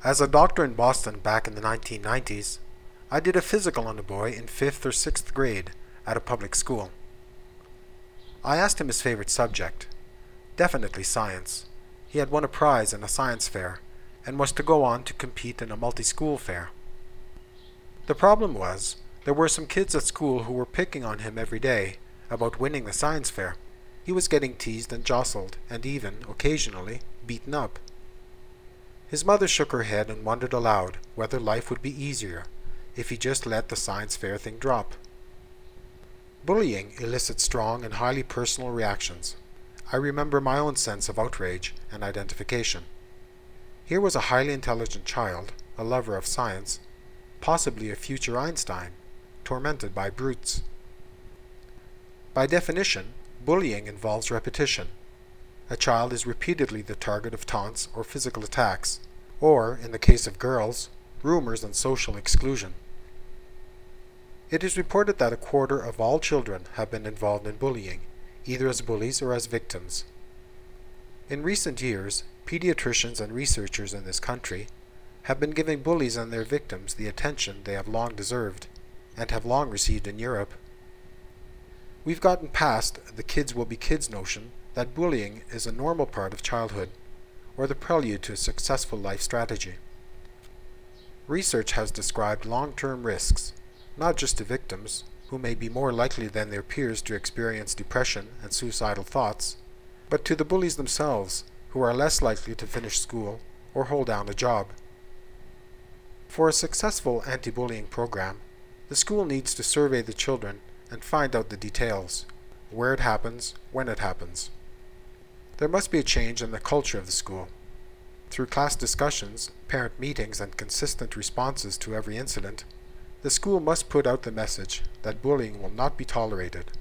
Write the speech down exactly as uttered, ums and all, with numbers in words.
As a doctor in Boston back in the nineteen nineties, I did a physical on a boy in fifth or sixth grade at a public school. I asked him his favorite subject. Definitely science. He had won a prize in a science fair and was to go on to compete in a multi-school fair. The problem was, there were some kids at school who were picking on him every day about winning the science fair. He was getting teased and jostled, and even, occasionally, beaten up. His mother shook her head and wondered aloud whether life would be easier if he just let the science fair thing drop. Bullying elicits strong and highly personal reactions. I remember my own sense of outrage and identification. Here was a highly intelligent child, a lover of science, possibly a future Einstein, tormented by brutes. By definition, bullying involves repetition. A child is repeatedly the target of taunts or physical attacks, or, in the case of girls, rumors and social exclusion. It is reported that a quarter of all children have been involved in bullying, either as bullies or as victims. In recent years, pediatricians and researchers in this country have been giving bullies and their victims the attention they have long deserved, and have long received in Europe. We've gotten past the kids will be kids notion that bullying is a normal part of childhood, or the prelude to a successful life strategy. Research has described long-term risks, not just to victims, who may be more likely than their peers to experience depression and suicidal thoughts, but to the bullies themselves, who are less likely to finish school or hold down a job. For a successful anti-bullying program, the school needs to survey the children and find out the details, where it happens, when it happens. There must be a change in the culture of the school. Through class discussions, parent meetings, and consistent responses to every incident, the school must put out the message that bullying will not be tolerated.